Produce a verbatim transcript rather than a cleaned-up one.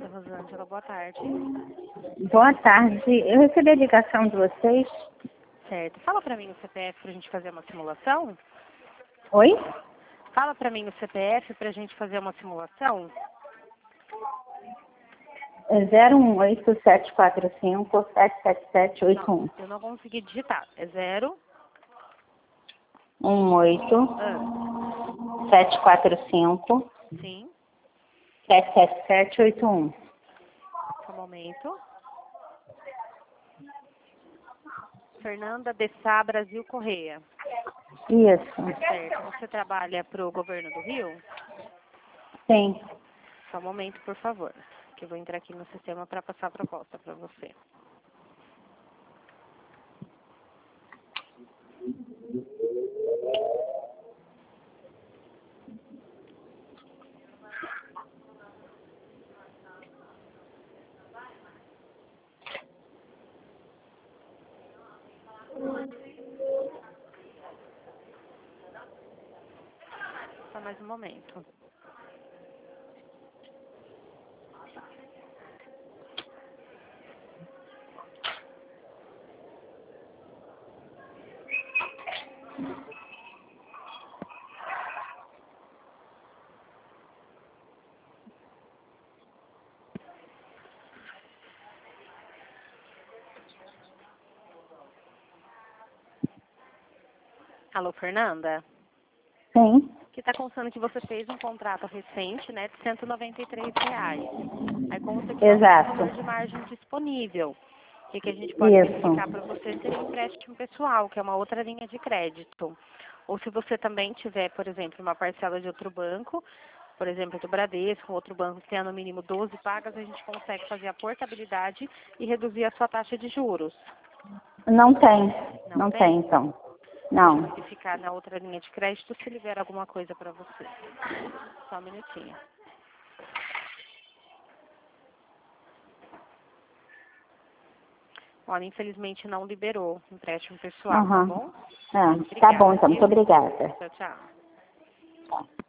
Obrigada, Rosângela. Boa tarde. Boa tarde. Eu recebi a ligação de vocês. Certo. Fala pra mim o C P F pra gente fazer uma simulação. Oi? Fala pra mim o C P F pra gente fazer uma simulação. É zero um oito sete quatro cinco sete sete sete oito Não, um. eu não consegui digitar. É zero. um oito Ah, sete quatro cinco sim. sete sete sete oito um. Só um momento. Fernanda de Sá, Brasil Correia. Isso. Certo. Você trabalha pro governo do Rio? Sim. Só um momento, por favor. Que eu vou entrar aqui no sistema para passar a proposta para você. Só mais um momento. Alô, Fernanda? Sim. Que está constando que você fez um contrato recente, né, de cento e noventa e três reais. Aí consta que não tem Exato. valor de margem disponível. O que, que a gente pode Isso. verificar para você seria um empréstimo pessoal, que é uma outra linha de crédito. Ou se você também tiver, por exemplo, uma parcela de outro banco, por exemplo, do Bradesco, outro banco que tenha no mínimo doze pagas, a gente consegue fazer a portabilidade e reduzir a sua taxa de juros. Não tem. Não Não tem? tem, então. Deixa eu Não. verificar na outra linha de crédito se libera alguma coisa para você. Só um minutinho. Olha, infelizmente não liberou empréstimo pessoal, tá Aham. bom? É, tá Obrigada, bom, então. Muito viu? obrigada. Tchau, tchau.